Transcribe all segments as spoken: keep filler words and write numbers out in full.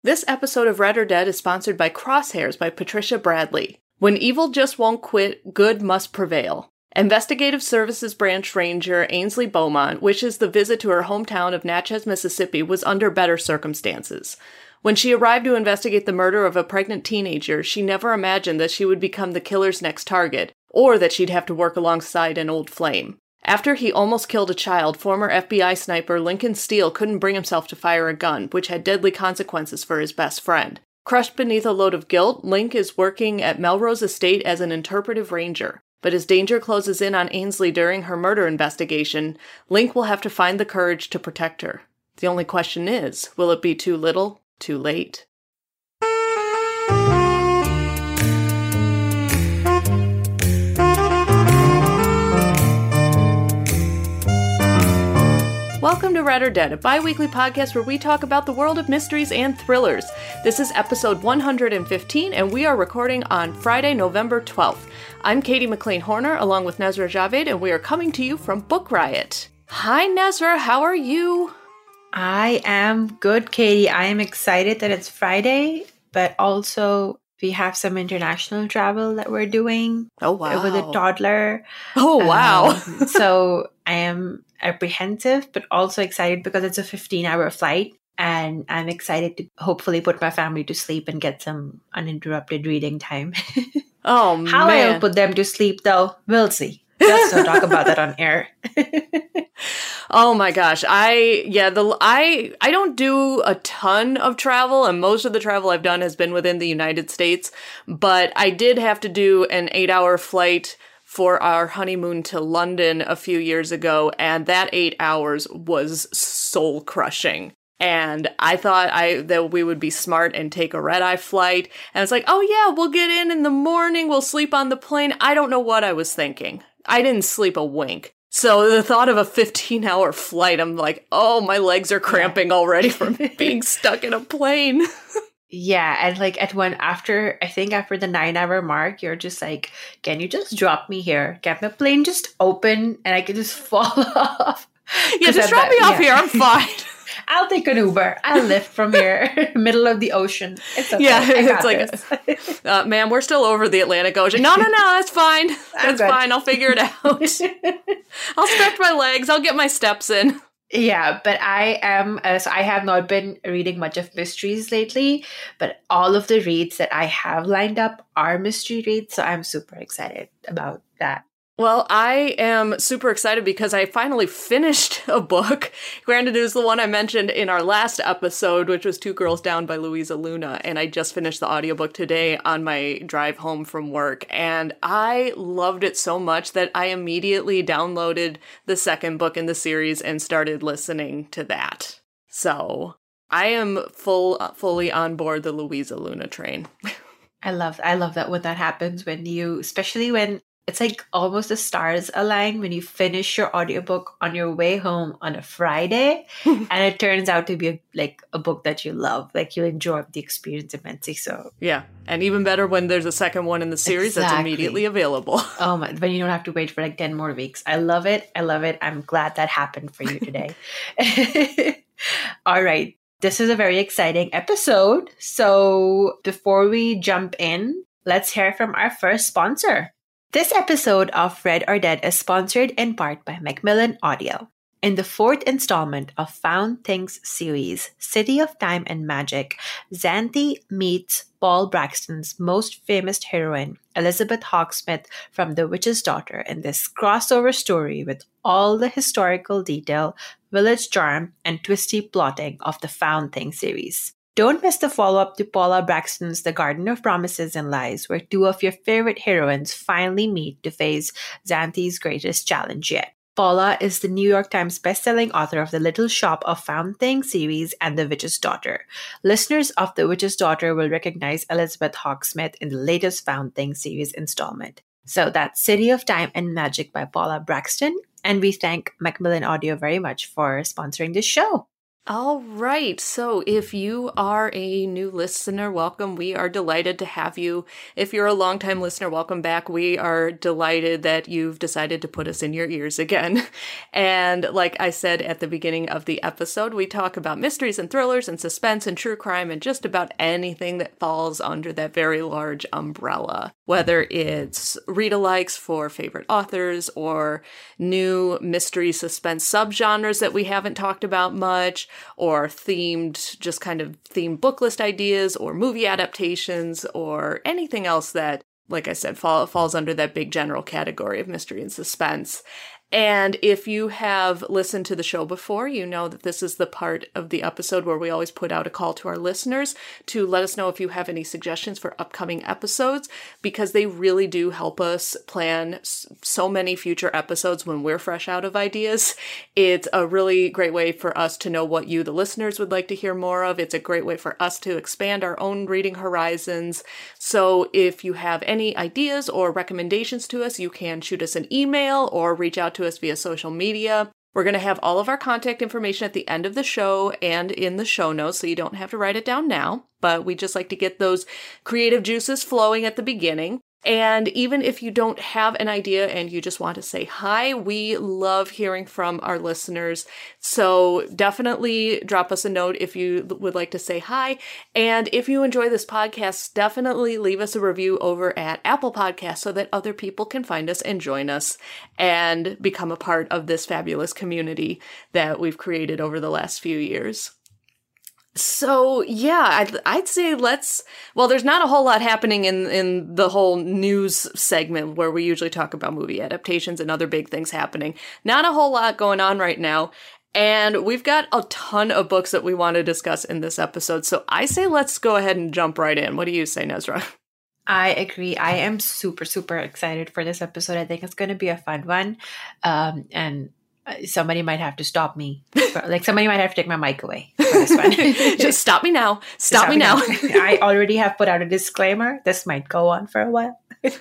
This episode of Read or Dead is sponsored by Crosshairs by Patricia Bradley. When evil just won't quit, good must prevail. Investigative Services Branch Ranger Ainsley Beaumont wishes the visit to her hometown of Natchez, Mississippi was under better circumstances. When she arrived to investigate the murder of a pregnant teenager, she never imagined that she would become the killer's next target, or that she'd have to work alongside an old flame. After he almost killed a child, former F B I sniper Lincoln Steele couldn't bring himself to fire a gun, which had deadly consequences for his best friend. Crushed beneath a load of guilt, Link is working at Melrose Estate as an interpretive ranger. But as danger closes in on Ainsley during her murder investigation, Link will have to find the courage to protect her. The only question is, will it be too little, too late? Welcome to Read or Dead, a bi-weekly podcast where we talk about the world of mysteries and thrillers. This is episode one hundred fifteen, and we are recording on Friday, November twelfth. I'm Katie McLean Horner, along with Nezra Javed, and we are coming to you from Book Riot. Hi, Nezra, how are you? I am good, Katie. I am excited that it's Friday, but also we have some international travel that we're doing. Oh, wow. With a toddler. Oh, wow. Um, so I am apprehensive, but also excited because it's a fifteen-hour flight. And I'm excited to hopefully put my family to sleep and get some uninterrupted reading time. Oh, man. How I'll put them to sleep, though, we'll see. Let's not talk about that on air. Oh my gosh. I, yeah, the, I, I don't do a ton of travel, and most of the travel I've done has been within the United States, but I did have to do an eight hour flight for our honeymoon to London a few years ago, and that eight hours was soul crushing. And I thought I that we would be smart and take a red-eye flight. And it's like, oh yeah, we'll get in in the morning, we'll sleep on the plane. I don't know what I was thinking. I didn't sleep a wink. So the thought of a fifteen-hour flight, I'm like, oh, my legs are cramping already from being stuck in a plane. Yeah, and like at one after, I think after the nine-hour mark, you're just like, can you just drop me here? Can my plane just open and I can just fall off? Yeah, just drop me off yeah. here. I'm fine. I'll take an Uber. I'll lift from here, middle of the ocean. It's okay. Yeah, it's like, uh, man, we're still over the Atlantic Ocean. No, no, no, that's fine. That's fine. I'll figure it out. I'll stretch my legs. I'll get my steps in. Yeah, but I am, uh, so I have not been reading much of mysteries lately, but all of the reads that I have lined up are mystery reads, so I'm super excited about that. Well, I am super excited because I finally finished a book. Granted, it was the one I mentioned in our last episode, which was Two Girls Down by Louisa Luna, and I just finished the audiobook today on my drive home from work, and I loved it so much that I immediately downloaded the second book in the series and started listening to that. So, I am full, fully on board the Louisa Luna train. I love, I love that when that happens, when you, especially when it's like almost the stars align when you finish your audiobook on your way home on a Friday and it turns out to be a, like a book that you love, like you enjoy the experience immensely. So yeah, and even better when there's a second one in the series exactly. That's immediately available. Oh my, when you don't have to wait for like ten more weeks. I love it. I love it. I'm glad that happened for you today. All right. This is a very exciting episode. So before we jump in, let's hear from our first sponsor. This episode of Read or Dead is sponsored in part by Macmillan Audio. In the fourth installment of Found Things series, City of Time and Magic, Xanthi meets Paul Braxton's most famous heroine, Elizabeth Hawksmith from The Witch's Daughter, in this crossover story with all the historical detail, village charm, and twisty plotting of the Found Things series. Don't miss the follow-up to Paula Braxton's The Garden of Promises and Lies, where two of your favorite heroines finally meet to face Xanthi's greatest challenge yet. Paula is the New York Times bestselling author of the Little Shop of Found Things series and The Witch's Daughter. Listeners of The Witch's Daughter will recognize Elizabeth Hawksmith in the latest Found Things series installment. So that's City of Time and Magic by Paula Braxton, and we thank Macmillan Audio very much for sponsoring this show. All right. So if you are a new listener, welcome. We are delighted to have you. If you're a longtime listener, welcome back. We are delighted that you've decided to put us in your ears again. And like I said at the beginning of the episode, we talk about mysteries and thrillers and suspense and true crime and just about anything that falls under that very large umbrella. Whether it's read-alikes for favorite authors or new mystery suspense subgenres that we haven't talked about much, or themed, just kind of themed book list ideas, or movie adaptations, or anything else that, like I said, fall, falls under that big general category of mystery and suspense. And if you have listened to the show before, you know that this is the part of the episode where we always put out a call to our listeners to let us know if you have any suggestions for upcoming episodes, because they really do help us plan so many future episodes when we're fresh out of ideas. It's a really great way for us to know what you, the listeners, would like to hear more of. It's a great way for us to expand our own reading horizons. So if you have any ideas or recommendations to us, you can shoot us an email or reach out to us via social media. We're going to have all of our contact information at the end of the show and in the show notes, so you don't have to write it down now, but we just like to get those creative juices flowing at the beginning. And even if you don't have an idea and you just want to say hi, we love hearing from our listeners. So definitely drop us a note if you would like to say hi. And if you enjoy this podcast, definitely leave us a review over at Apple Podcasts so that other people can find us and join us and become a part of this fabulous community that we've created over the last few years. So, yeah, I'd, I'd say let's, well, there's not a whole lot happening in, in the whole news segment where we usually talk about movie adaptations and other big things happening. Not a whole lot going on right now. And we've got a ton of books that we want to discuss in this episode. So I say let's go ahead and jump right in. What do you say, Nezra? I agree. I am super, super excited for this episode. I think it's going to be a fun one. Um, and somebody might have to stop me. Like somebody might have to take my mic away for this one. Just stop me now. Stop, stop me now. now. I already have put out a disclaimer. This might go on for a while.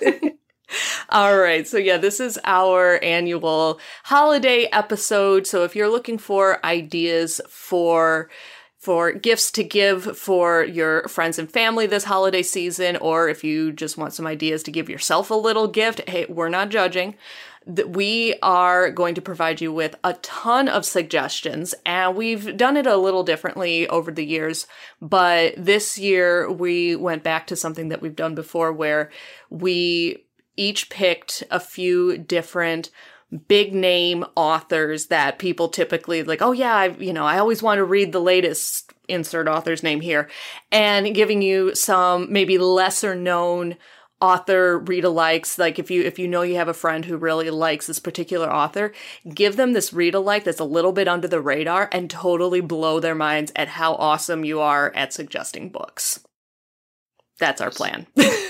All right. So yeah, this is our annual holiday episode. So if you're looking for ideas for for gifts to give for your friends and family this holiday season, or if you just want some ideas to give yourself a little gift, hey, we're not judging. We are going to provide you with a ton of suggestions, and we've done it a little differently over the years, but this year we went back to something that we've done before where we each picked a few different big name authors that people typically like, oh yeah, I, you know, I always want to read the latest, insert author's name here, and giving you some maybe lesser known author read-alikes. Like if you if you know you have a friend who really likes this particular author, give them this read-alike that's a little bit under the radar and totally blow their minds at how awesome you are at suggesting books. That's our plan.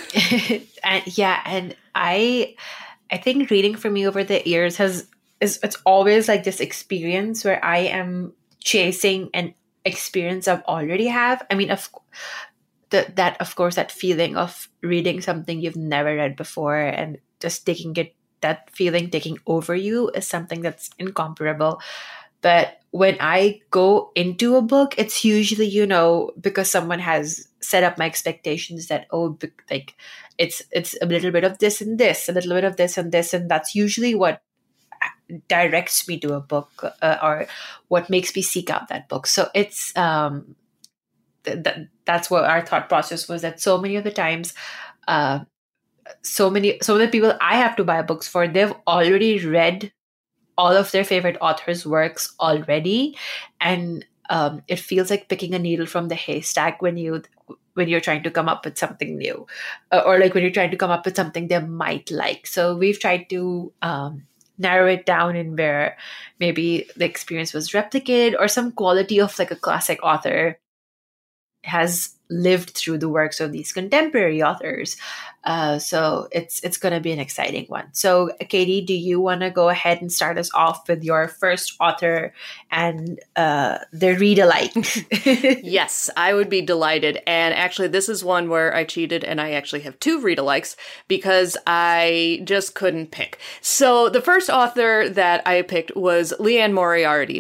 And yeah, and I I think reading for me over the years has is it's always like this experience where I am chasing an experience I've already have. I mean, of the, that of course that feeling of reading something you've never read before and just taking it, that feeling taking over you is something that's incomparable. But when I go into a book, it's usually, you know, because someone has set up my expectations that, oh, like it's it's a little bit of this and this, a little bit of this and this. And that's usually what directs me to a book uh, or what makes me seek out that book. So it's um, th- th- that's what our thought process was, that so many of the times, uh, so many, so many people I have to buy books for, they've already read all of their favorite authors' works already, and um, it feels like picking a needle from the haystack when you when you're trying to come up with something new, uh, or like when you're trying to come up with something they might like. So we've tried to um, narrow it down in where maybe the experience was replicated, or some quality of like a classic author has lived through the works of these contemporary authors. Uh, so it's it's going to be an exciting one. So Katie, do you want to go ahead and start us off with your first author and uh, their read-alike? Yes, I would be delighted. And actually, this is one where I cheated and I actually have two read-alikes because I just couldn't pick. So the first author that I picked was Liane Moriarty.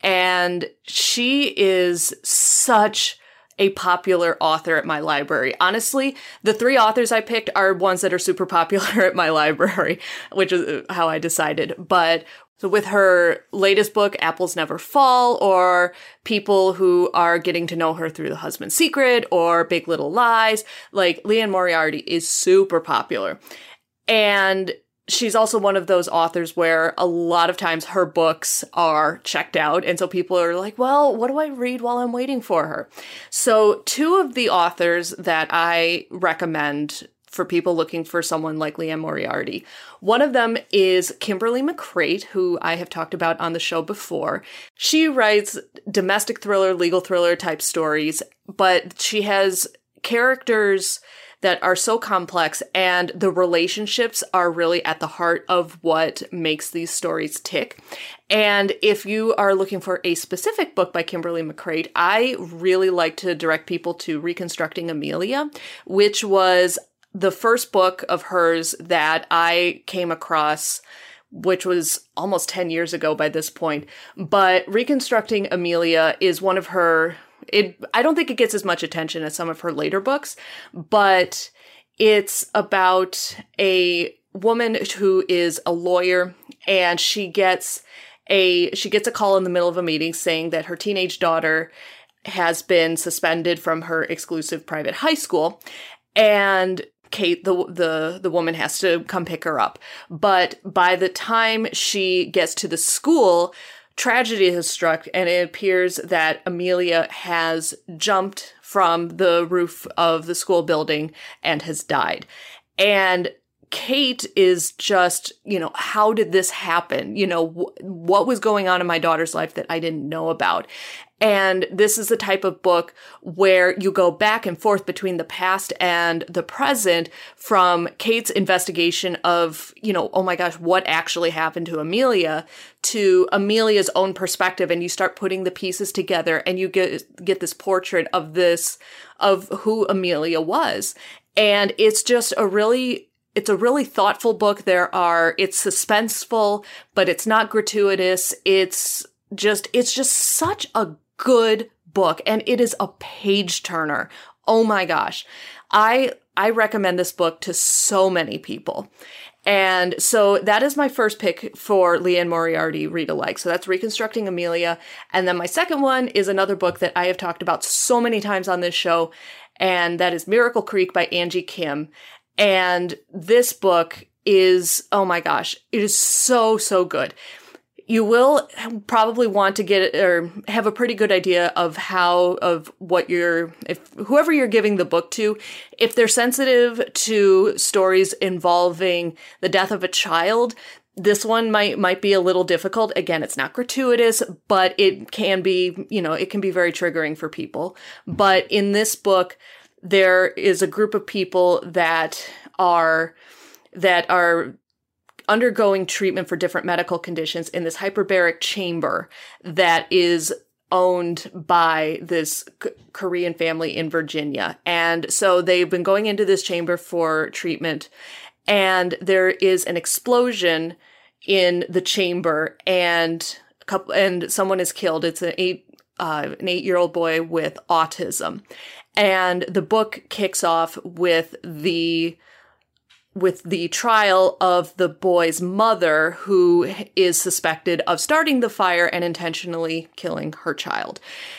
And she is such a popular author at my library. Honestly, the three authors I picked are ones that are super popular at my library, which is how I decided. But so with her latest book, Apples Never Fall, or people who are getting to know her through The Husband's Secret or Big Little Lies, like Liane Moriarty is super popular. And she's also one of those authors where a lot of times her books are checked out. And so people are like, well, what do I read while I'm waiting for her? So two of the authors that I recommend for people looking for someone like Liane Moriarty, one of them is Kimberly McCreight, who I have talked about on the show before. She writes domestic thriller, legal thriller type stories, but she has characters that are so complex, and the relationships are really at the heart of what makes these stories tick. And if you are looking for a specific book by Kimberly McCreight, I really like to direct people to Reconstructing Amelia, which was the first book of hers that I came across, which was almost ten years ago by this point. But Reconstructing Amelia is one of her... It, I don't think it gets as much attention as some of her later books, but it's about a woman who is a lawyer, and she gets a she gets a call in the middle of a meeting saying that her teenage daughter has been suspended from her exclusive private high school, and Kate, the the the woman, has to come pick her up. But by the time she gets to the school, tragedy has struck, and it appears that Amelia has jumped from the roof of the school building and has died. And Kate is just, you know, how did this happen? You know, wh- what was going on in my daughter's life that I didn't know about? And this is the type of book where you go back and forth between the past and the present, from Kate's investigation of, you know, oh my gosh, what actually happened to Amelia, to Amelia's own perspective. And you start putting the pieces together, and you get, get this portrait of this, of who Amelia was. And it's just a really... It's a really thoughtful book. There are, it's suspenseful, but it's not gratuitous. It's just, it's just such a good book, and it is a page turner. Oh my gosh. I, I recommend this book to so many people. And so that is my first pick for Liane Moriarty read-alike. So that's Reconstructing Amelia. And then my second one is another book that I have talked about so many times on this show, and that is Miracle Creek by Angie Kim. And this book is, oh my gosh, it is so, so good. You will probably want to get or have a pretty good idea of how, of what you're, if whoever you're giving the book to, if they're sensitive to stories involving the death of a child, this one might, might be a little difficult. Again, it's not gratuitous, but it can be, you know, it can be very triggering for people. But in this book, there is a group of people that are that are undergoing treatment for different medical conditions in this hyperbaric chamber that is owned by this K- Korean family in Virginia. And so they've been going into this chamber for treatment, and there is an explosion in the chamber, and a couple, and someone is killed. It's an eight uh, an eight-year-old boy with autism. And the book kicks off with the with the trial of the boy's mother, who is suspected of starting the fire and intentionally killing her child.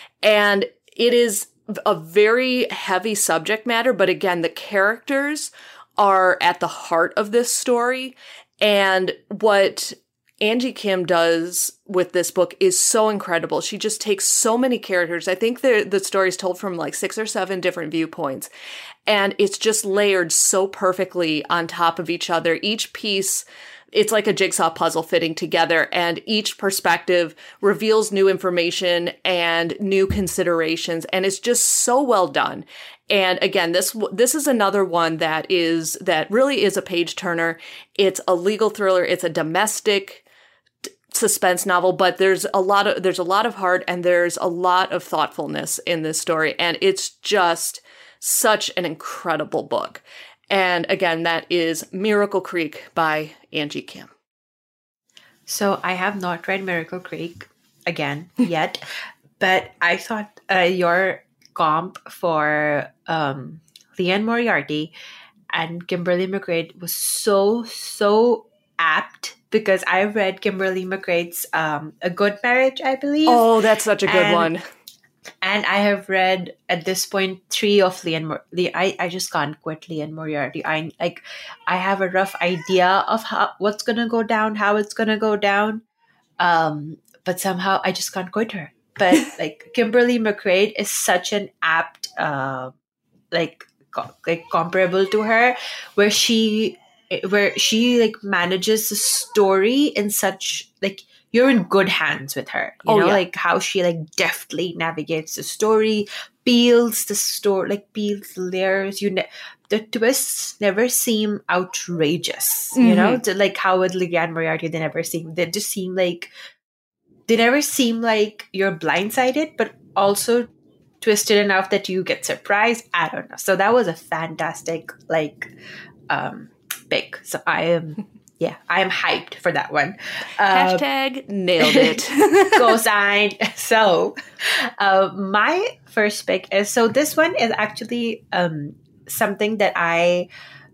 And it is a very heavy subject matter, but again, the characters are at the heart of this story. And what Angie Kim does with this book is so incredible. She just takes so many characters. I think the the story is told from like six or seven different viewpoints, and it's just layered so perfectly on top of each other. Each piece, it's like a jigsaw puzzle fitting together, and each perspective reveals new information and new considerations, and it's just so well done. And again, this this is another one that is that really is a page turner. It's a legal thriller. It's a domestic suspense novel, but there's a lot of there's a lot of heart, and there's a lot of thoughtfulness in this story, and it's just such an incredible book. And again, that is Miracle Creek by Angie Kim. So I have not read Miracle Creek. again yet, but I thought uh, your comp for um, Liane Moriarty and Kimberly McGrade was so, so apt, because I read Kimberly McGrade's um, A Good Marriage, I believe. Oh, that's such a good and, one. And I have read at this point three of Liane Mor- I, I just can't quit Liane Moriarty. I like I have a rough idea of how what's gonna go down, how it's gonna go down. Um, but somehow I just can't quit her. But like Kimberly McGrade is such an apt uh, like co- like comparable to her, where she where she like manages the story in such like you're in good hands with her. You Oh, know, yeah. like how she like deftly navigates the story, peels the story, like peels the layers. You ne- the twists never seem outrageous. You know, Mhm. to, like how with Liane Moriarty, they never seem. They just seem like they never seem like you're blindsided, but also twisted enough that you get surprised. I don't know. So that was a fantastic like um pick. So I am yeah, I am hyped for that one. Uh, Hashtag nailed it. Cosign. So uh, my first pick is so this one is actually um something that I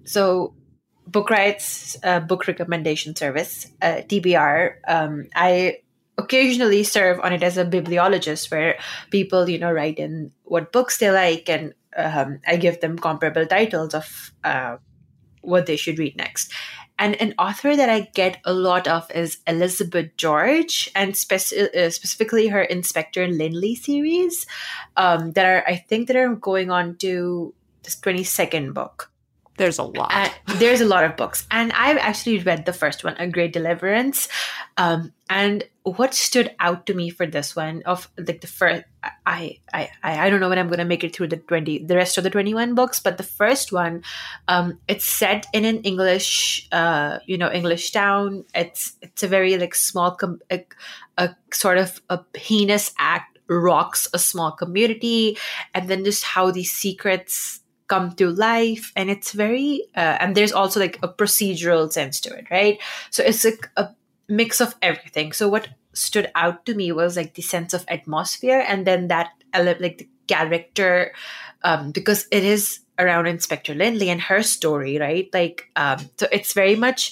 so Bookrights uh, book recommendation service, uh, T B R. Um, I occasionally serve on it as a bibliologist, where people, you know, write in what books they like, and um, I give them comparable titles of uh, what they should read next. And an author that I get a lot of is Elizabeth George, and speci- uh, specifically her Inspector Lynley series um, that are, I think, that are going on to this twenty-second book. There's a lot. Uh, there's a lot of books. And I've actually read the first one, A Great Deliverance. Um, and what stood out to me for this one, of like the first, I, I, I, I don't know when I'm going to make it through the twenty, the rest of the twenty-one books, but the first one, um, it's set in an English, uh, you know, English town. It's, it's a very like small, com- a, a sort of a heinous act rocks a small community. And then just how these secrets come to life, and it's very uh, and there's also like a procedural sense to it, right? So it's like a mix of everything. So what stood out to me was like the sense of atmosphere, and then that ele- like the character, um, because it is around Inspector Lynley and her story, right? Like um, so it's very much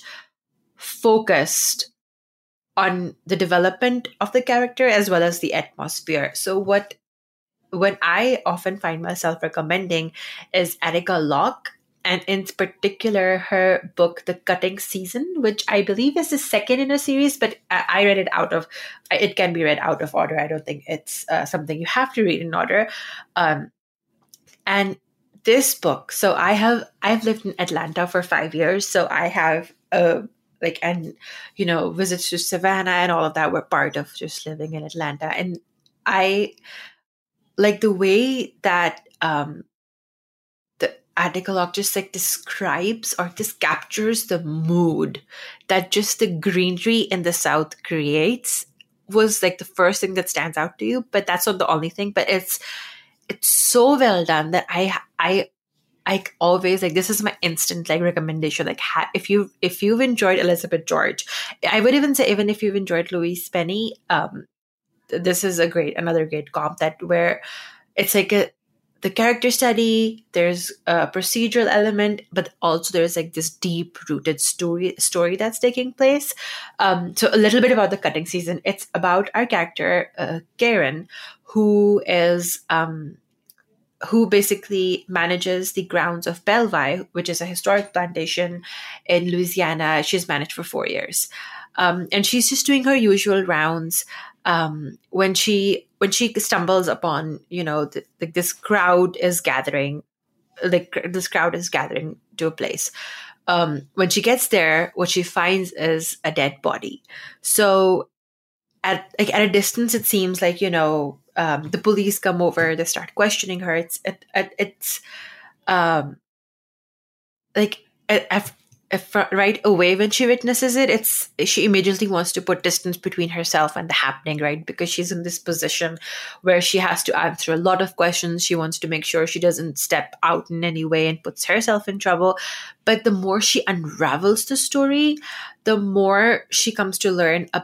focused on the development of the character as well as the atmosphere. So what when I often find myself recommending is Attica Locke, and in particular her book The Cutting Season, which I believe is the second in a series, but I I read it out of it can be read out of order. I don't think it's uh, something you have to read in order. Um, and this book, so I have I've lived in Atlanta for five years, so I have a like and you know visits to Savannah and all of that were part of just living in Atlanta, and I like the way that um the Attica Locke just like describes or just captures the mood that just the greenery in the South creates was like the first thing that stands out to you. But that's not the only thing. But it's it's so well done that I I I always like this is my instant like recommendation. Like ha- if you if you've enjoyed Elizabeth George, I would even say even if you've enjoyed Louise Penny, um, this is a great another great comp that where it's like a the character study, there's a procedural element, but also there's like this deep rooted story story that's taking place. Um, so a little bit about The Cutting Season. It's about our character uh, Karen, who is um, who basically manages the grounds of Bellevue, which is a historic plantation in Louisiana. She's managed for four years. Um, and she's just doing her usual rounds um, when she when she stumbles upon, you know, th- like this crowd is gathering, like this crowd is gathering to a place. Um, when she gets there, what she finds is a dead body. So at like at a distance, it seems like you know um, the police come over, they start questioning her. It's it, it it's um like if, if right away when she witnesses it, it's she immediately wants to put distance between herself and the happening, right? Because she's in this position where she has to answer a lot of questions. She wants to make sure she doesn't step out in any way and puts herself in trouble. But the more she unravels the story, the more she comes to learn about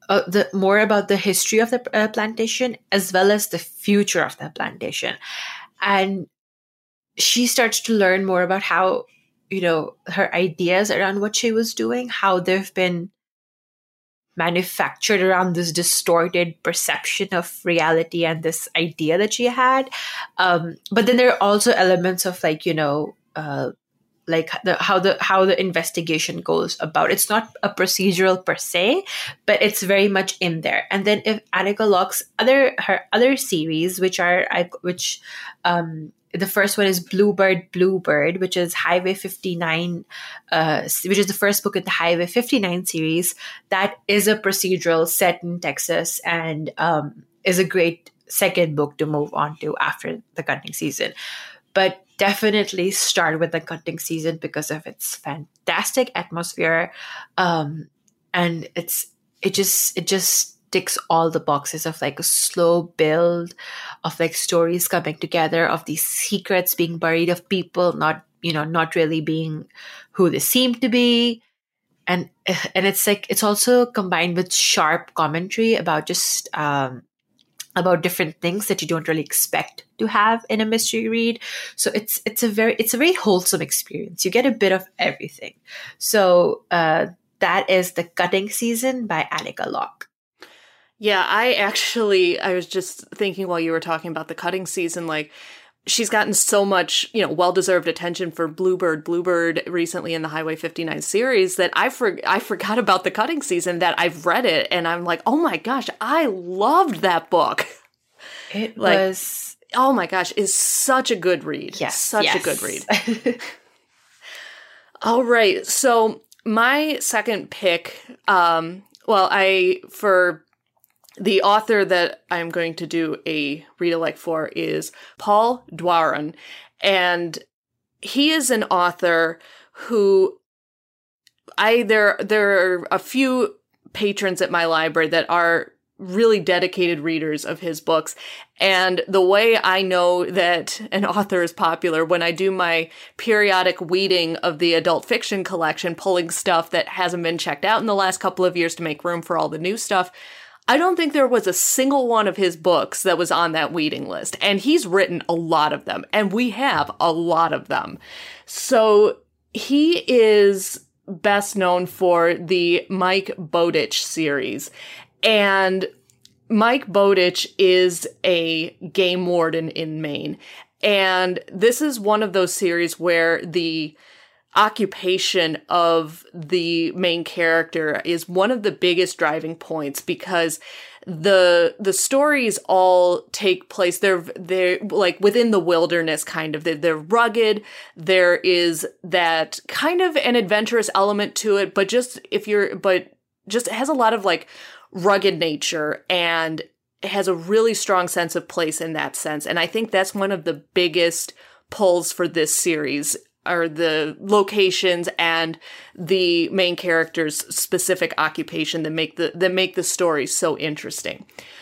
uh, the more about the history of the uh, plantation as well as the future of the plantation. And she starts to learn more about how, you know, her ideas around what she was doing, how they've been manufactured around this distorted perception of reality and this idea that she had. Um, but then there are also elements of like, you know, uh, like the, how the how the investigation goes about. It's not a procedural per se, but it's very much in there. And then if Attica Locke's other her other series, which are which um, the first one is Bluebird, Bluebird, which is Highway fifty-nine, uh, which is the first book in the Highway fifty-nine series. That is a procedural set in Texas and um, is a great second book to move on to after the Cutting Season. But definitely start with the Cutting Season because of its fantastic atmosphere, um, and it's it just it just ticks all the boxes of like a slow build of like stories coming together, of these secrets being buried, of people not you know not really being who they seem to be, and and it's like it's also combined with sharp commentary about just um, about different things that you don't really expect to have in a mystery read. So it's it's a very it's a very wholesome experience. You get a bit of everything. So uh, that is The Cutting Season by Attica Locke. Yeah, I actually I was just thinking while you were talking about The Cutting Season, like she's gotten so much, you know, well-deserved attention for Bluebird, Bluebird recently in the Highway fifty-nine series that I for, I forgot about The Cutting Season, that I've read it and I'm like, oh my gosh, I loved that book. It like, was, oh my gosh, it's such a good read. Yes, such yes. a good read. All right, so my second pick, um, well, I for. The author that I'm going to do a read-alike for is Paul Dwaran, and he is an author who I there there are a few patrons at my library that are really dedicated readers of his books, and the way I know that an author is popular, when I do my periodic weeding of the adult fiction collection, pulling stuff that hasn't been checked out in the last couple of years to make room for all the new stuff, I don't think there was a single one of his books that was on that weeding list. And he's written a lot of them. And we have a lot of them. So he is best known for the Mike Bowditch series. And Mike Bowditch is a game warden in Maine. And this is one of those series where the occupation of the main character is one of the biggest driving points, because the the stories all take place they're they're like within the wilderness, kind of they're, they're rugged. There is that kind of an adventurous element to it, but just if you're but just it has a lot of like rugged nature, and it has a really strong sense of place in that sense. And I think that's one of the biggest pulls for this series, are the locations and the main character's specific occupation that make the that make the story so interesting.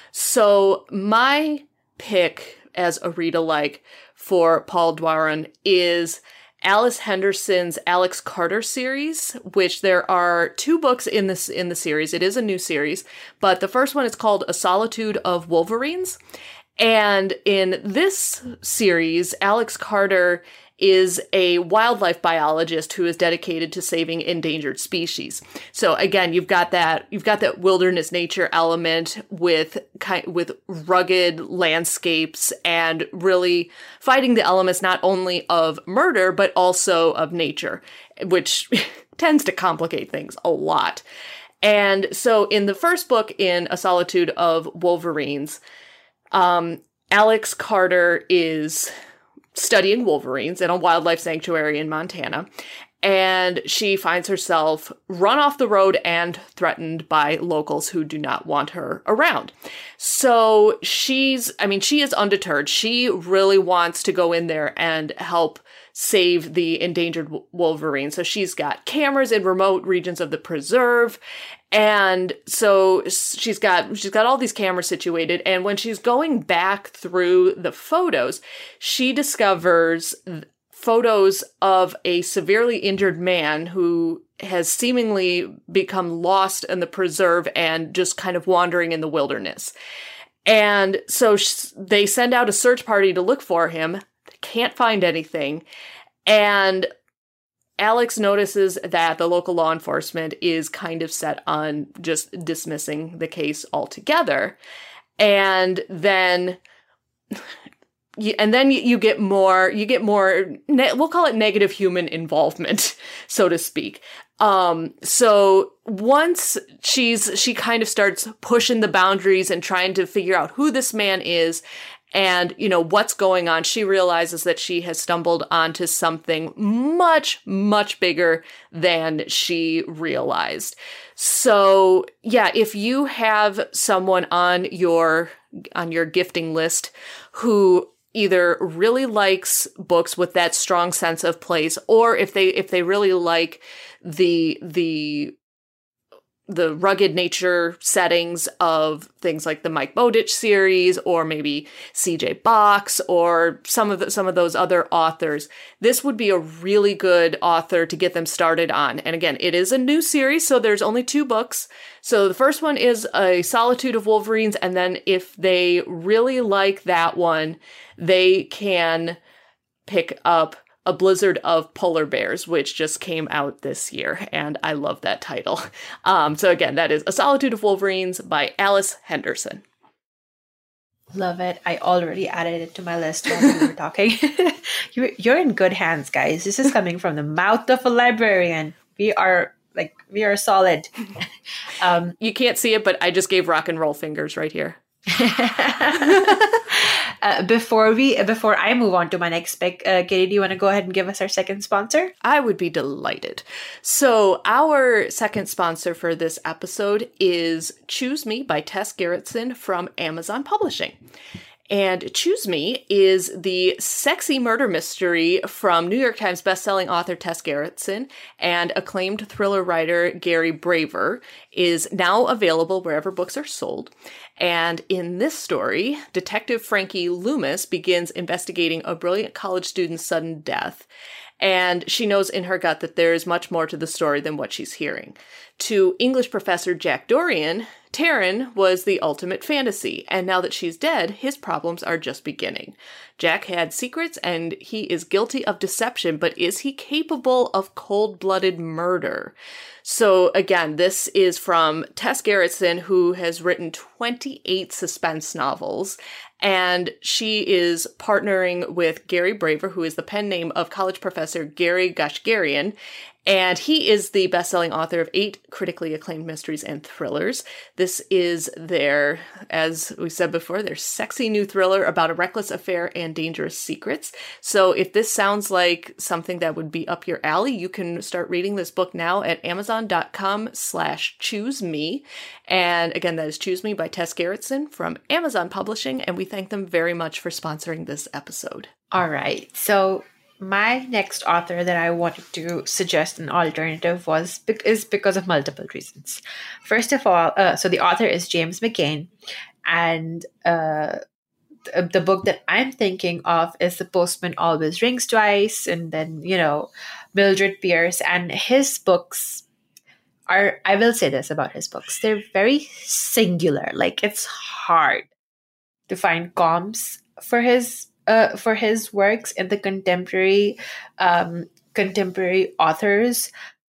So my pick as a read-alike for Paul Dwaran is Alice Henderson's Alex Carter series, which there are two books in this in the series. It is a new series, but the first one is called A Solitude of Wolverines. And in this series, Alex Carter is a wildlife biologist who is dedicated to saving endangered species. So again, you've got that you've got that wilderness nature element with kind with rugged landscapes and really fighting the elements not only of murder but also of nature, which tends to complicate things a lot. And so in the first book, in A Solitude of Wolverines, um, Alex Carter is studying wolverines in a wildlife sanctuary in Montana, and she finds herself run off the road and threatened by locals who do not want her around. So she's, I mean, she is undeterred. She really wants to go in there and help save the endangered wolverine. So she's got cameras in remote regions of the preserve. And so she's got she's got all these cameras situated, and when she's going back through the photos, she discovers photos of a severely injured man who has seemingly become lost in the preserve and just kind of wandering in the wilderness. And so sh- they send out a search party to look for him. They can't find anything. And Alex notices that the local law enforcement is kind of set on just dismissing the case altogether. And then... And then you get more, you get more, we'll call it negative human involvement, so to speak. Um, so once she's, she kind of starts pushing the boundaries and trying to figure out who this man is and, you know, what's going on, she realizes that she has stumbled onto something much, much bigger than she realized. So yeah, if you have someone on your, on your gifting list who either really likes books with that strong sense of place, or if they if they really like the the the rugged nature settings of things like the Mike Bowditch series, or maybe C J Box, or some of the, some of those other authors, this would be a really good author to get them started on. And again, it is a new series, so there's only two books. So the first one is A Solitude of Wolverines, and then if they really like that one, they can pick up A Blizzard of Polar Bears, which just came out this year, and I love that title. Um, so again, that is A Solitude of Wolverines by Alice Henderson. Love it. I already added it to my list while we were talking. you're, you're in good hands, guys. This is coming from the mouth of a librarian. We are like, we are solid. Um, you can't see it, but I just gave rock and roll fingers right here. uh, before we before I move on to my next pick, uh, Katie, do you want to go ahead and give us our second sponsor? I would be delighted. So our second sponsor for this episode is Choose Me by Tess Gerritsen from Amazon Publishing. And Choose Me is the sexy murder mystery from New York Times bestselling author Tess Gerritsen and acclaimed thriller writer Gary Braver, is now available wherever books are sold. And in this story, Detective Frankie Loomis begins investigating a brilliant college student's sudden death. And she knows in her gut that there is much more to the story than what she's hearing. To English professor Jack Dorian, Taryn was the ultimate fantasy, and now that she's dead, his problems are just beginning. Jack had secrets, and he is guilty of deception, but is he capable of cold-blooded murder? So again, this is from Tess Gerritsen, who has written twenty-eight suspense novels, and she is partnering with Gary Braver, who is the pen name of college professor Gary Gashgarian, and he is the best-selling author of eight critically acclaimed mysteries and thrillers. This is their, as we said before, their sexy new thriller about a reckless affair and dangerous secrets. So if this sounds like something that would be up your alley, you can start reading this book now at amazon.com slash choose me. And again, that is Choose Me by Tess Gerritsen from Amazon Publishing, and we thank them very much for sponsoring this episode. All right. So my next author that I wanted to suggest an alternative was is because of multiple reasons. First of all, uh, so the author is James McCain, and uh, the, the book that I'm thinking of is The Postman Always Rings Twice, and then, you know, Mildred Pierce, and his books are, I will say this about his books, they're very singular. Like, it's hard to find comps for his Uh, for his works in the contemporary um, contemporary authors,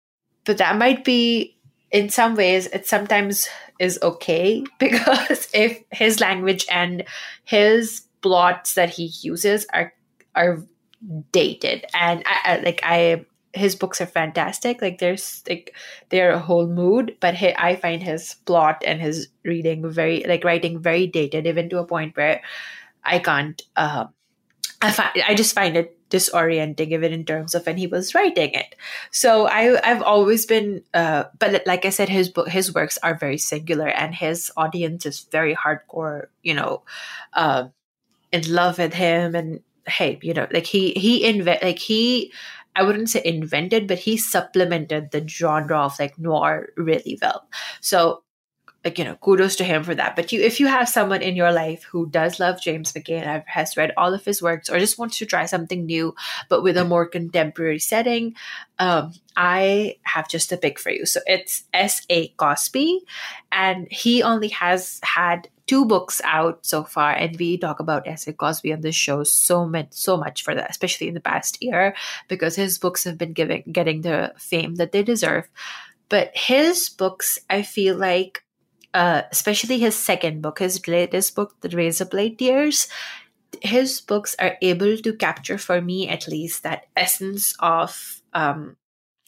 but that might be, in some ways, it sometimes is okay, because if his language and his plots that he uses are are dated, and I, I like I his books are fantastic. Like, there's like they're a whole mood, but he, I find his plot and his reading very like writing very dated, even to a point where I can't. Uh, I find, I just find it disorienting, even in terms of when he was writing it. So I I've always been, uh, but like I said, his book his works are very singular, and his audience is very hardcore. You know, uh, in love with him, and hey, you know, like he he invent like he. I wouldn't say invented, but he supplemented the genre of like noir really well. So like, you know, kudos to him for that. But you, if you have someone in your life who does love James McCain, has read all of his works, or just wants to try something new, but with a more contemporary setting, um, I have just a pick for you. So it's S A Cosby, and he only has had two books out so far, and we talk about S A Cosby on this show so much, so much for that, especially in the past year, because his books have been giving getting the fame that they deserve. But his books, I feel like, uh, especially his second book, his latest book, The Razorblade Tears, his books are able to capture, for me at least, that essence of. Um,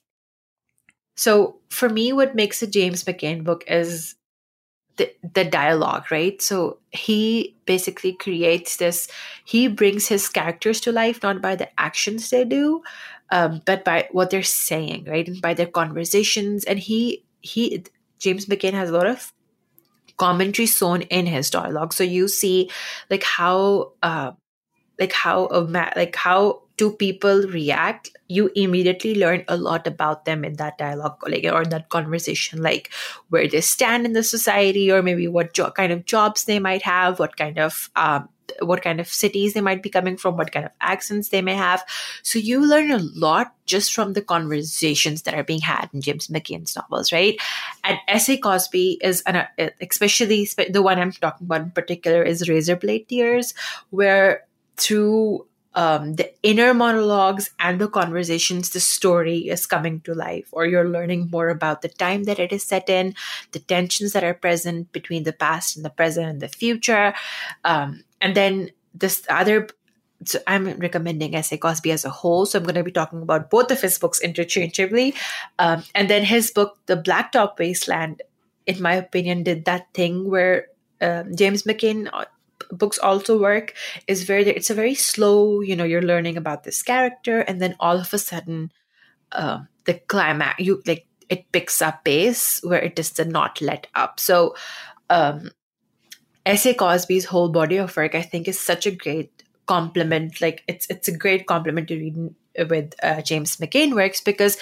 so for me, what makes a James McCain book is the, the dialogue, right? So he basically creates this, he brings his characters to life, not by the actions they do, um, but by what they're saying, right? And by their conversations. And he, he, James McCain has a lot of commentary sewn in his dialogue. So you see like how, uh, like how, a ma- like how two people react, you immediately learn a lot about them in that dialogue, like, or that conversation, like where they stand in the society, or maybe what jo- kind of jobs they might have, what kind of um, what kind of cities they might be coming from, what kind of accents they may have. So you learn a lot just from the conversations that are being had in James McCain's novels, right? And S A Cosby is an, especially the one I'm talking about in particular is Razorblade Tears, where through um, the inner monologues and the conversations, the story is coming to life, or you're learning more about the time that it is set in, the tensions that are present between the past and the present and the future. Um, and then this other, so I'm recommending S A Cosby as a whole, so I'm going to be talking about both of his books interchangeably. Um, and then his book, The Blacktop Wasteland, in my opinion, did that thing where um, James McCain books also work, is very, it's a very slow, you know, you're learning about this character, and then all of a sudden uh, the climax, you like, it picks up pace where it does not let up. So um S A Cosby's whole body of work, I think, is such a great compliment. Like it's it's a great compliment to read with uh, James McCain works, because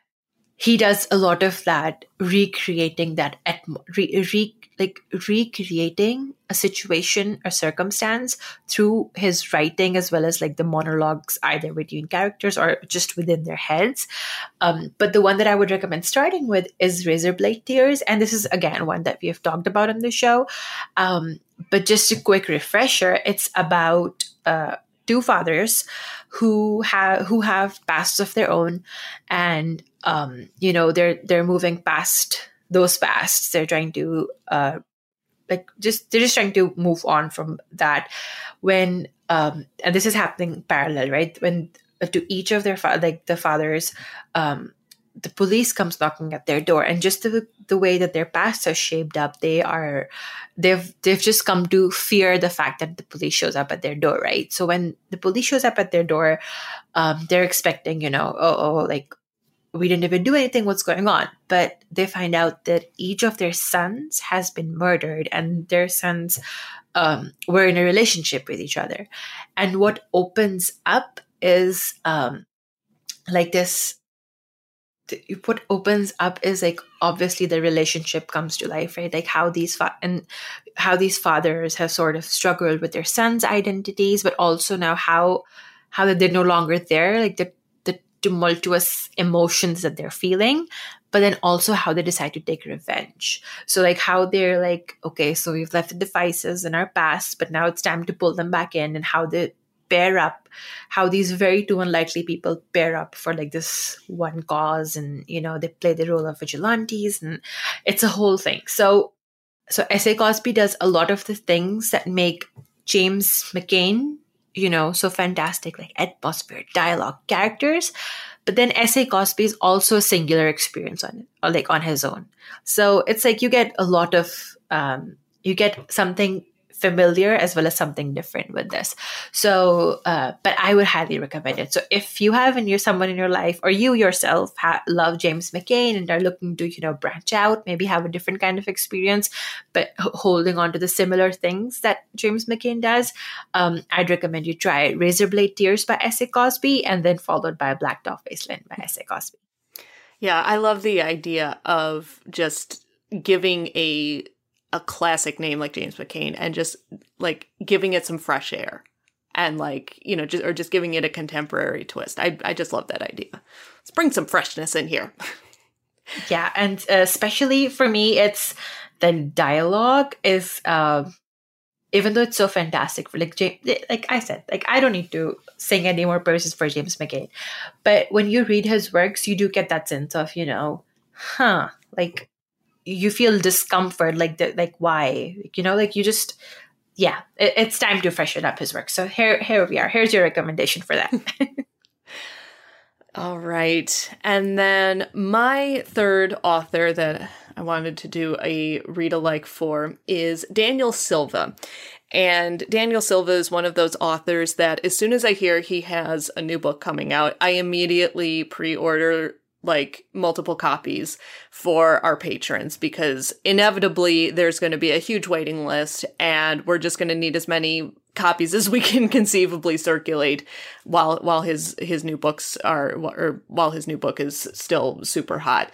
he does a lot of that, recreating that atmo- re, re, like recreating a situation or circumstance through his writing, as well as like the monologues, either between characters or just within their heads. Um, but the one that I would recommend starting with is Razorblade Tears, and this is again one that we have talked about on the show. Um, but just a quick refresher, it's about uh, two fathers who have who have pasts of their own, and um, you know they're they're moving past those pasts. They're trying to uh, like just they're just trying to move on from that. When um, and this is happening parallel, right? When uh, to each of their fa- like the fathers, um, the police comes knocking at their door, and just the the way that their pasts are shaped up, they are they've they've just come to fear the fact that the police shows up at their door, right? So when the police shows up at their door, um, they're expecting, you know, oh, oh, like we didn't even do anything, what's going on? But they find out that each of their sons has been murdered, and their sons um, were in a relationship with each other. And what opens up is um, like this. What opens up is like obviously the relationship comes to life, right? Like how these fa- and how these fathers have sort of struggled with their sons' identities, but also now how how they're no longer there, like the the tumultuous emotions that they're feeling, but then also how they decide to take revenge. So like how they're like, okay, so we've left the devices in our past, but now it's time to pull them back in, and how they pair up, how these very two unlikely people pair up for like this one cause, and you know they play the role of vigilantes, and it's a whole thing. So so S A Cosby does a lot of the things that make James McCain, you know, so fantastic, like atmosphere, dialogue, characters. But then S A Cosby is also a singular experience on it, or like on his own. So it's like you get a lot of um you get something familiar as well as something different with this. So, uh, but I would highly recommend it. So if you have and you're someone in your life, or you yourself ha- love James McCain and are looking to, you know, branch out, maybe have a different kind of experience, but h- holding on to the similar things that James McCain does, um, I'd recommend you try Razorblade Tears by S A Cosby, and then followed by Blacktop Wasteland by S A Cosby. Yeah, I love the idea of just giving a a classic name like James McCain and just like giving it some fresh air and like, you know, just, or just giving it a contemporary twist. I, I just love that idea. Let's bring some freshness in here. Yeah. And uh, especially for me, it's the dialogue is, uh, even though it's so fantastic for like, James, like I said, like I don't need to sing any more praises for James McCain, but when you read his works, you do get that sense of, you know, huh, like, you feel discomfort, like the, like why, you know, like you just, yeah, it, it's time to freshen up his work. So here, here we are. Here's your recommendation for that. All right, and then my third author that I wanted to do a read alike for is Daniel Silva. And Daniel Silva is one of those authors that as soon as I hear he has a new book coming out, I immediately pre-order like multiple copies for our patrons, because inevitably there's going to be a huge waiting list and we're just going to need as many copies as we can conceivably circulate while while his his new books are or while his new book is still super hot.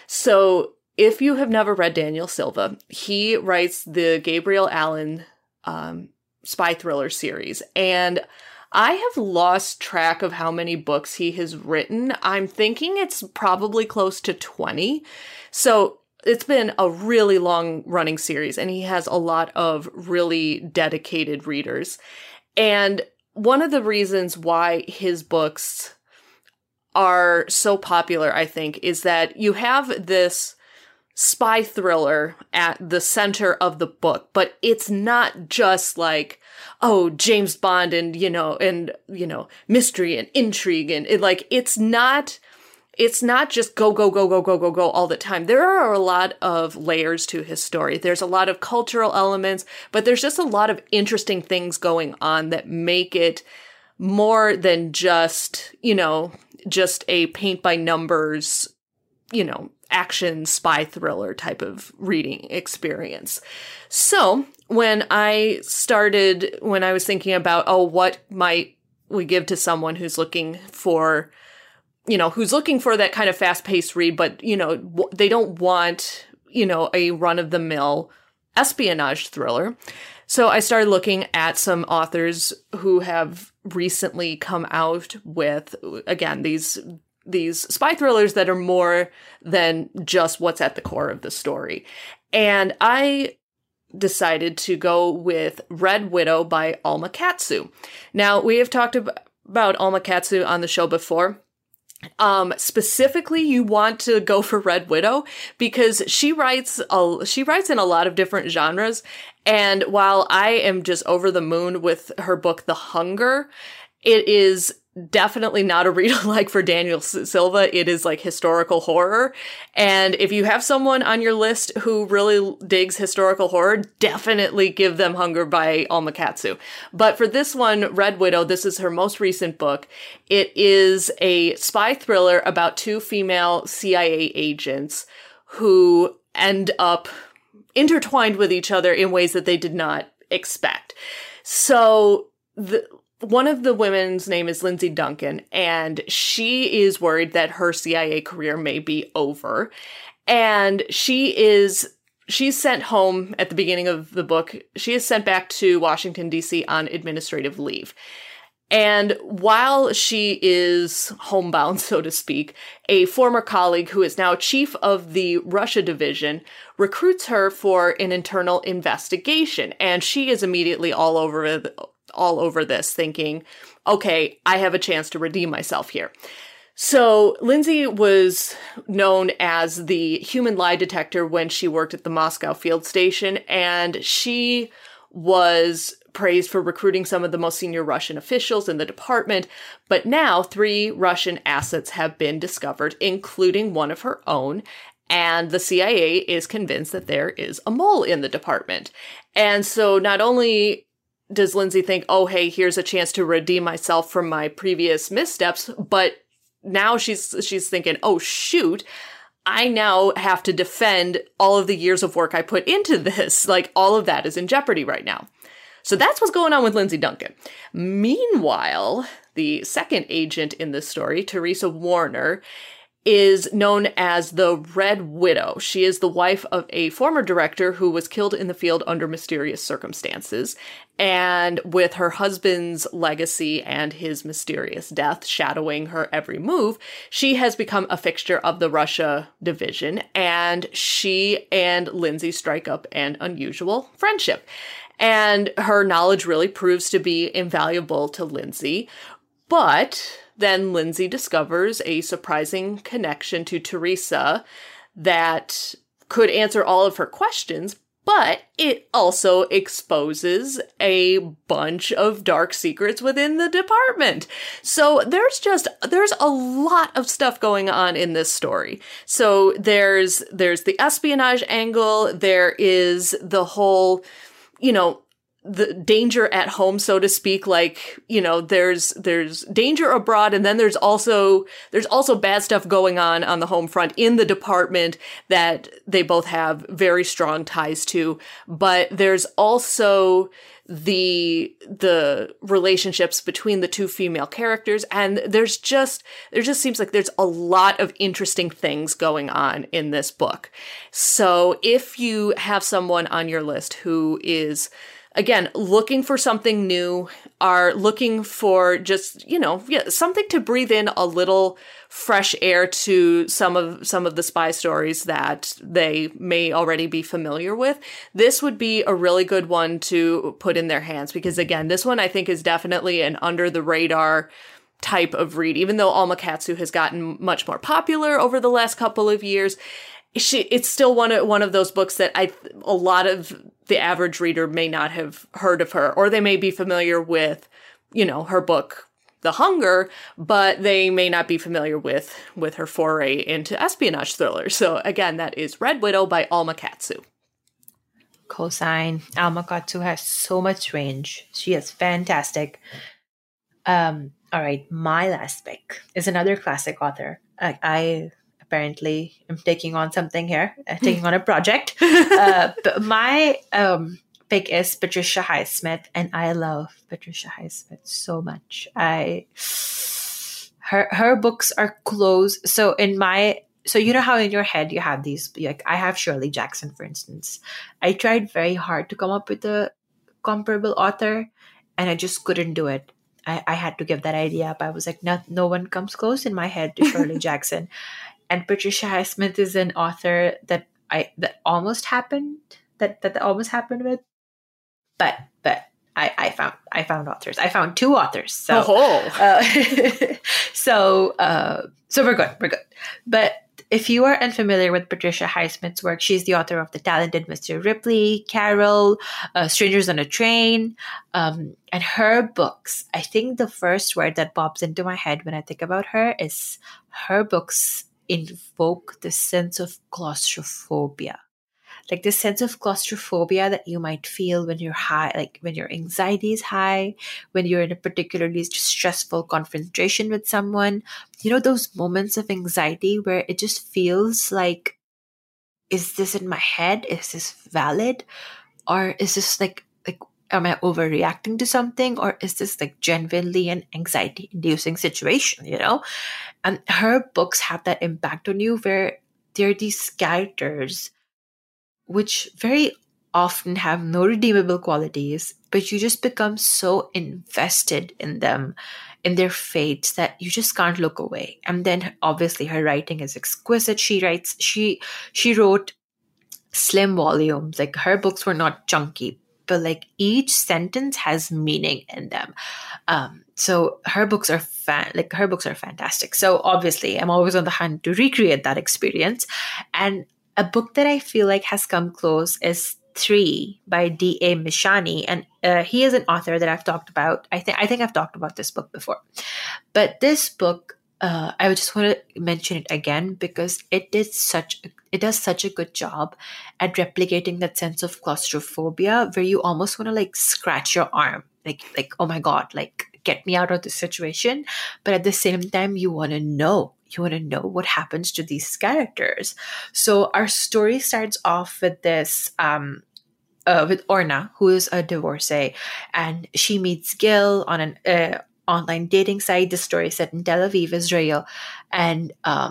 So if you have never read Daniel Silva, he writes the Gabriel Allon um, spy thriller series, and I have lost track of how many books he has written. I'm thinking it's probably close to twenty. So it's been a really long running series, and he has a lot of really dedicated readers. And one of the reasons why his books are so popular, I think, is that you have this spy thriller at the center of the book, but it's not just like, oh, James Bond and, you know, and, you know, mystery and intrigue. And it, like, it's not, it's not just go, go, go, go, go, go, go all the time. There are a lot of layers to his story. There's a lot of cultural elements, but there's just a lot of interesting things going on that make it more than just, you know, just a paint by numbers, you know, action spy thriller type of reading experience. So when I started, when I was thinking about, oh, what might we give to someone who's looking for, you know, who's looking for that kind of fast paced read, but, you know, w- they don't want, you know, a run of the mill espionage thriller. So I started looking at some authors who have recently come out with, again, these these spy thrillers that are more than just what's at the core of the story. And I decided to go with Red Widow by Alma Katsu. Now, we have talked ab- about Alma Katsu on the show before. Um, specifically, you want to go for Red Widow because she writes a, she writes in a lot of different genres. And while I am just over the moon with her book, The Hunger, it is definitely not a read-alike for Daniel Silva. It is like historical horror. And if you have someone on your list who really digs historical horror, definitely give them Hunger by Alma Katsu. But for this one, Red Widow, this is her most recent book. It is a spy thriller about two female C I A agents who end up intertwined with each other in ways that they did not expect. So the One of the women's name is Lindsay Duncan, and she is worried that her C I A career may be over. And she is, she's sent home at the beginning of the book. She is sent back to Washington, D C on administrative leave. And while she is homebound, so to speak, a former colleague who is now chief of the Russia division recruits her for an internal investigation. And she is immediately all over the, all over this, thinking, okay, I have a chance to redeem myself here. So Lindsay was known as the human lie detector when she worked at the Moscow field station, and she was praised for recruiting some of the most senior Russian officials in the department. But now three Russian assets have been discovered, including one of her own. And the C I A is convinced that there is a mole in the department. And so not only does Lindsay think, oh, hey, here's a chance to redeem myself from my previous missteps, but now she's she's thinking, oh, shoot, I now have to defend all of the years of work I put into this. Like, all of that is in jeopardy right now. So that's what's going on with Lindsay Duncan. Meanwhile, the second agent in this story, Teresa Warner, is known as the Red Widow. She is the wife of a former director who was killed in the field under mysterious circumstances. And with her husband's legacy and his mysterious death shadowing her every move, she has become a fixture of the Russia division. And she and Lindsay strike up an unusual friendship. And her knowledge really proves to be invaluable to Lindsay. But then Lindsay discovers a surprising connection to Teresa that could answer all of her questions, but it also exposes a bunch of dark secrets within the department. So there's just, there's a lot of stuff going on in this story. So there's, there's the espionage angle, there is the whole, you know, the danger at home, so to speak, like, you know, there's, there's danger abroad. And then there's also, there's also bad stuff going on on the home front in the department that they both have very strong ties to. But there's also the, the relationships between the two female characters. And there's just, there just seems like there's a lot of interesting things going on in this book. So if you have someone on your list who is, again, looking for something new, are looking for just, you know, yeah, something to breathe in a little fresh air to some of some of the spy stories that they may already be familiar with, this would be a really good one to put in their hands. Because again, this one I think is definitely an under the radar type of read. Even though Alma Katsu has gotten much more popular over the last couple of years, She, it's still one of, one of those books that I, a lot of the average reader may not have heard of her, or they may be familiar with, you know, her book, The Hunger, but they may not be familiar with, with her foray into espionage thrillers. So again, that is Red Widow by Alma Katsu. Cosign. Alma Katsu has so much range. She is fantastic. Um, all right. My last pick is another classic author. I, I apparently am taking on something here, uh, taking on a project. Uh, but my um, pick is Patricia Highsmith, and I love Patricia Highsmith so much. I her her books are close. So in my so you know how in your head you have these, like I have Shirley Jackson, for instance. I tried very hard to come up with a comparable author, and I just couldn't do it. I, I had to give that idea up. I was like, no, no one comes close in my head to Shirley Jackson. And Patricia Highsmith is an author that I that almost happened that that almost happened with, but but I, I found I found authors. I found two authors. So oh. uh, so uh, so we're good. We're good. But if you are unfamiliar with Patricia Highsmith's work, she's the author of The Talented Mister Ripley, Carol, uh, Strangers on a Train, um, and her books. I think the first word that pops into my head when I think about her is her books invoke the sense of claustrophobia. Like this sense of claustrophobia that you might feel when you're high, like when your anxiety is high, when you're in a particularly stressful confrontation with someone. You know, those moments of anxiety where it just feels like, is this in my head? Is this valid? Or is this like, like, am I overreacting to something? Or is this like genuinely an anxiety inducing situation, you know? And her books have that impact on you where there are these characters which very often have no redeemable qualities, but you just become so invested in them, in their fates, that you just can't look away. And then obviously her writing is exquisite. She writes, she she wrote slim volumes. Like her books were not chunky, but like each sentence has meaning in them. Um, so her books are fan, like her books are fantastic. So obviously I'm always on the hunt to recreate that experience. And a book that I feel like has come close is Three by D A Mishani. And uh, he is an author that I've talked about. I think I think I've talked about this book before. But this book, uh, I just want to mention it again because it did such it does such a good job at replicating that sense of claustrophobia where you almost want to like scratch your arm. Like, like, oh my God, like get me out of this situation. But at the same time, you want to know. You want to know what happens to these characters. So our story starts off with this, um, uh, with Orna, who is a divorcee, and she meets Gil on an uh, online dating site. The story is set in Tel Aviv, Israel, and um,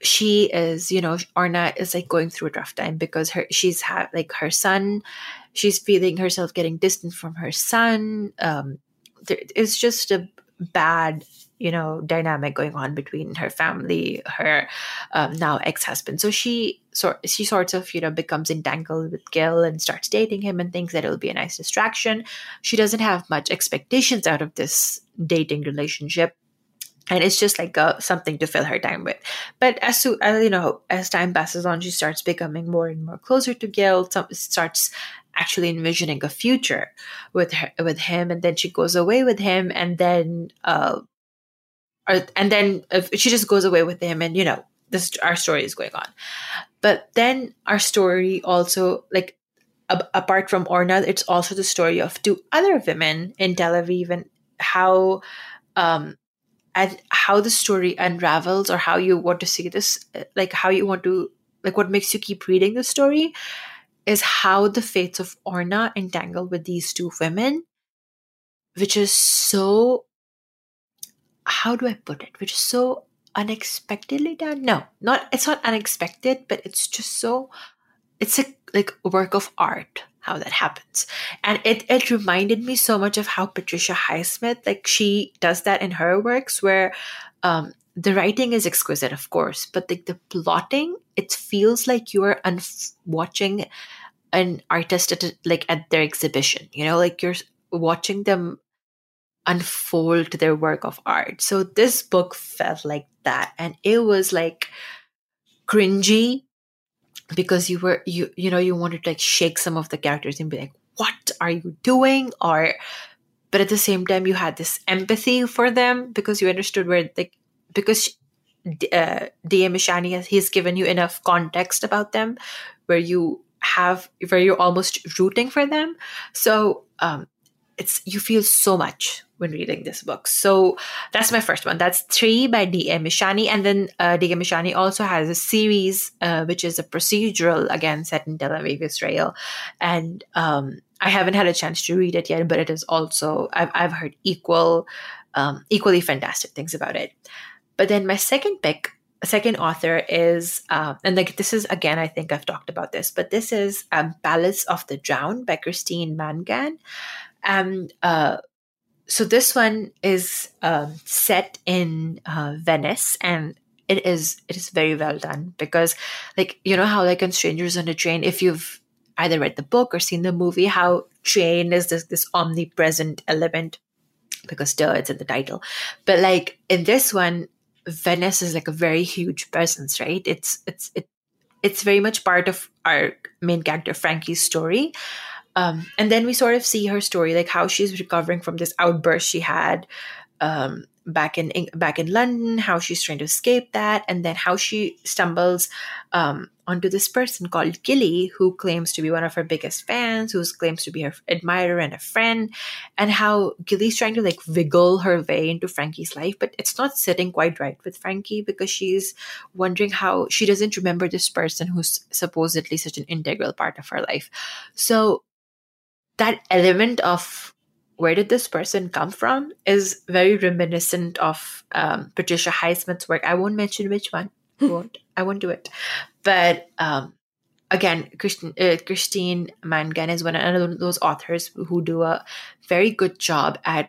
she is, you know, Orna is like going through a rough time because her she's had like her son, she's feeling herself getting distant from her son. Um, there, it's just a bad, you know, dynamic going on between her family, her um, now ex-husband. So she sort she sort of, you know, becomes entangled with Gil and starts dating him and thinks that it'll be a nice distraction. She doesn't have much expectations out of this dating relationship. And it's just like uh, something to fill her time with. But as so, uh, you know, as time passes on, she starts becoming more and more closer to Gil. Some, starts actually envisioning a future with her, with him, and then she goes away with him, and then, uh, or, and then uh, she just goes away with him, and you know, this our story is going on. But then our story also, like, a- apart from Orna, it's also the story of two other women in Tel Aviv and how. Um, and how the story unravels, or how you want to see this, like how you want to, like what makes you keep reading the story is how the fates of Orna entangle with these two women, which is so, how do I put it, which is so unexpectedly done. No, not, it's not unexpected, but it's just so, it's a like a work of art how that happens. And it it reminded me so much of how Patricia Highsmith, like she does that in her works, where um the writing is exquisite, of course, but like the plotting, it feels like you are unf- watching an artist at a, like at their exhibition, you know, like you're watching them unfold their work of art. So this book felt like that, and it was like cringy because you were you you know you wanted to like shake some of the characters and be like, what are you doing? Or but at the same time you had this empathy for them because you understood where, like, because uh, D M Ishani has he's given you enough context about them where you have where you're almost rooting for them. So um it's you feel so much when reading this book. So that's my first one. That's Three by D M Ishani. And then uh, D M Ishani also has a series, uh, which is a procedural, again, set in Tel Aviv, Israel. And um, I haven't had a chance to read it yet, but it is also, I've, I've heard equal, um, equally fantastic things about it. But then my second pick, second author is, uh, and like this is, again, I think I've talked about this, but this is um, Palace of the Drowned by Christine Mangan. And uh, so this one is um, set in uh, Venice, and it is it is very well done because, like, you know how like in Strangers on a Train, if you've either read the book or seen the movie, how train is this this omnipresent element because duh, it's in the title. But like in this one, Venice is like a very huge presence, right? It's it's it, it's very much part of our main character Frankie's story. Um, and then we sort of see her story, like how she's recovering from this outburst she had um, back in back in London, how she's trying to escape that, and then how she stumbles um, onto this person called Gilly, who claims to be one of her biggest fans, who claims to be her admirer and a friend, and how Gilly's trying to like wiggle her way into Frankie's life, but it's not sitting quite right with Frankie because she's wondering how she doesn't remember this person who's supposedly such an integral part of her life. So that element of where did this person come from is very reminiscent of um, Patricia Highsmith's work. I won't mention which one. I won't. I won't do it. But um, again, Christine, uh, Christine Mangan is one of those authors who do a very good job at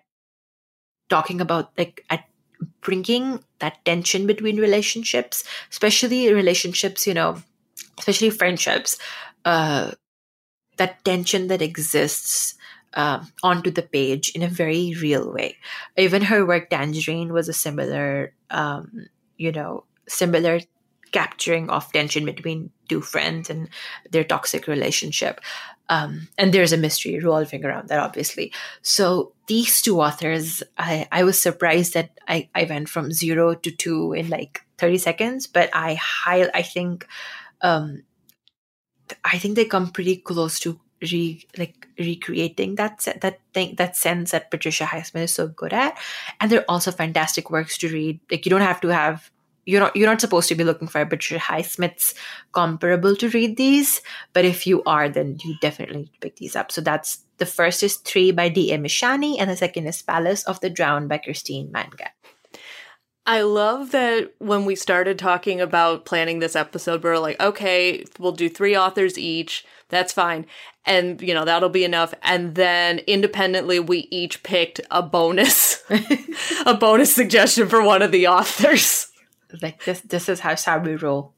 talking about, like, at bringing that tension between relationships, especially relationships, you know, especially friendships. Uh, that tension that exists um, onto the page in a very real way. Even her work Tangerine was a similar, um, you know, similar capturing of tension between two friends and their toxic relationship. Um, and there's a mystery revolving around that, obviously. So these two authors, I, I was surprised that I, I went from zero to two in like thirty seconds, but I high, I think, um, I think they come pretty close to re like recreating that se- that thing that sense that Patricia Highsmith is so good at, and they're also fantastic works to read. Like you don't have to have you're not you're not supposed to be looking for a Patricia Highsmith's comparable to read these, but if you are, then you definitely need to pick these up. So that's the first is Three by D M Ishani, and the second is Palace of the Drowned by Christine Mangan. I love that when we started talking about planning this episode, we were like, okay, we'll do three authors each. That's fine. And, you know, that'll be enough. And then independently, we each picked a bonus, a bonus suggestion for one of the authors. Like this, this is how, how we roll.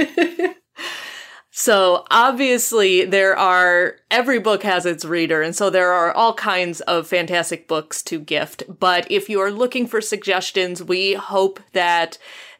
So obviously there are, every book has its reader, and so there are all kinds of fantastic books to gift. But if you are looking for suggestions, we hope that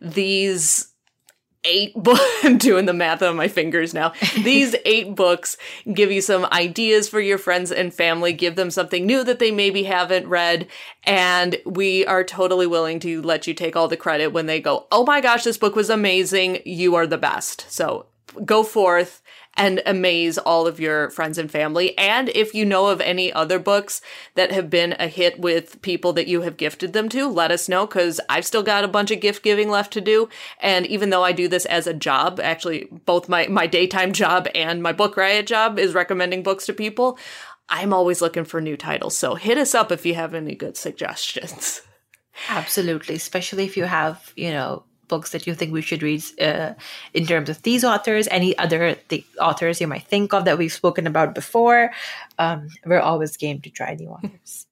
these eight books, I'm doing the math on my fingers now, these eight books give you some ideas for your friends and family, give them something new that they maybe haven't read, and we are totally willing to let you take all the credit when they go, oh my gosh, this book was amazing, you are the best. So go forth and amaze all of your friends and family. And if you know of any other books that have been a hit with people that you have gifted them to, let us know, because I've still got a bunch of gift giving left to do. And even though I do this as a job, actually both my, my daytime job and my Book Riot job is recommending books to people, I'm always looking for new titles. So hit us up if you have any good suggestions. Absolutely. Especially if you have, you know, books that you think we should read uh, in terms of these authors, any other th- authors you might think of that we've spoken about before. Um, we're always game to try new authors.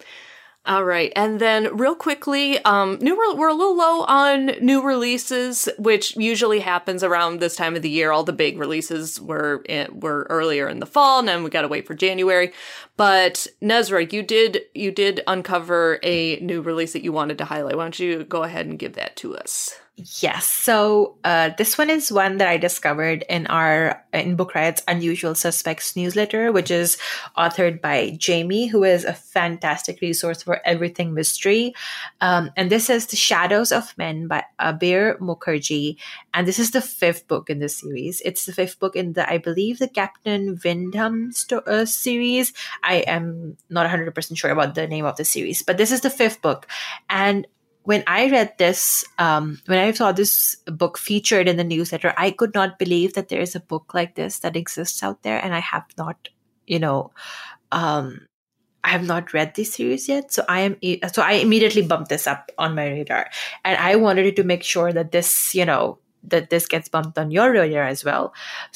All right. And then real quickly, um, new re- we're a little low on new releases, which usually happens around this time of the year. All the big releases were in, were earlier in the fall, and then we got to wait for January. But Nezra, you did you did uncover a new release that you wanted to highlight. Why don't you go ahead and give that to us? Yes. So uh, this one is one that I discovered in our in Book Riot's Unusual Suspects newsletter, which is authored by Jamie, who is a fantastic resource for everything mystery. Um, and this is The Shadows of Men by Abir Mukherjee. And this is the fifth book in the series. It's the fifth book in the, I believe, the Captain Wyndham sto- uh, series. I am not one hundred percent sure about the name of the series, but this is the fifth book. And when I read this, um, when I saw this book featured in the newsletter, I could not believe that there is a book like this that exists out there. And I have not, you know, um, I have not read this series yet. So I am, so I immediately bumped this up on my radar, and I wanted to make sure that this, you know, that this gets bumped on your radar as well.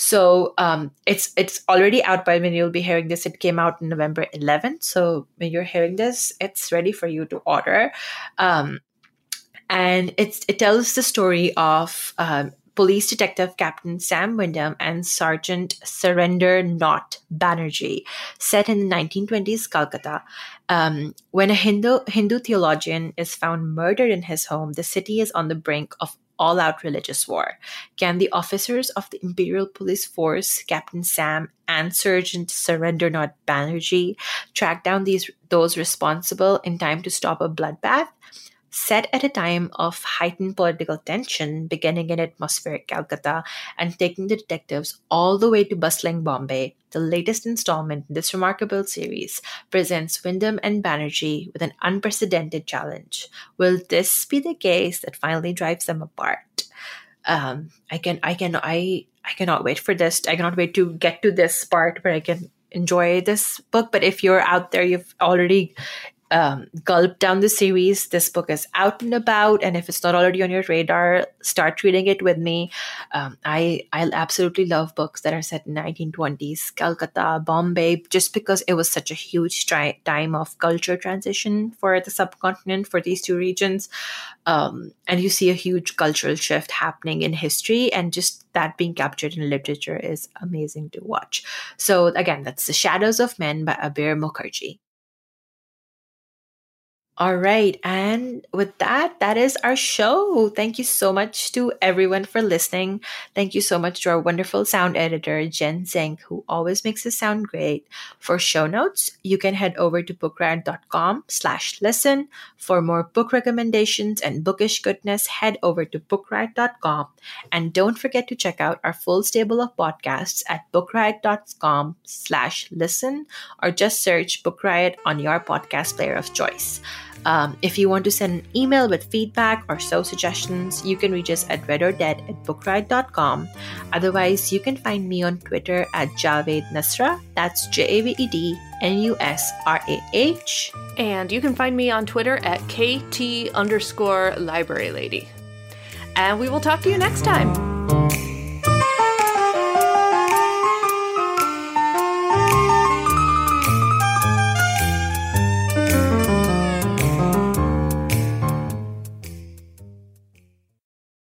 So um, it's it's already out by when you'll be hearing this. It came out on November eleventh. So when you're hearing this, it's ready for you to order. Um, And it's, it tells the story of um, police detective Captain Sam Wyndham and Sergeant Surrender Nath Banerjee, set in the nineteen twenties Calcutta. Um, when a Hindu, Hindu theologian is found murdered in his home, the city is on the brink of all-out religious war. Can the officers of the Imperial Police Force, Captain Sam and Sergeant Surrender Nath Banerjee, track down these those responsible in time to stop a bloodbath? Set at a time of heightened political tension, beginning in atmospheric Calcutta and taking the detectives all the way to bustling Bombay, the latest installment in this remarkable series presents Wyndham and Banerjee with an unprecedented challenge. Will this be the case that finally drives them apart? Um, I can, I can, I, I cannot wait for this. I cannot wait to get to this part where I can enjoy this book. But if you're out there, you've already Um, gulp down the series. This book is out and about, and if it's not already on your radar, start reading it with me. Um, I I absolutely love books that are set in nineteen twenties Calcutta, Bombay, just because it was such a huge tri- time of culture transition for the subcontinent, for these two regions. Um, and you see a huge cultural shift happening in history, and just that being captured in literature is amazing to watch. So again, that's The Shadows of Men by Abir Mukherjee. All right. And with that, that is our show. Thank you so much to everyone for listening. Thank you so much to our wonderful sound editor, Jen Zink, who always makes us sound great. For show notes, you can head over to bookriot.com slash listen. For more book recommendations and bookish goodness, head over to bookriot dot com. And don't forget to check out our full stable of podcasts at bookriot.com slash listen, or just search Book Riot on your podcast player of choice. Um, if you want to send an email with feedback or show suggestions, you can reach us at readordead at bookride dot com. Otherwise, you can find me on Twitter at Javed Nusra. That's J A V E D N U S R A H. And you can find me on Twitter at KT underscore library lady. And we will talk to you next time.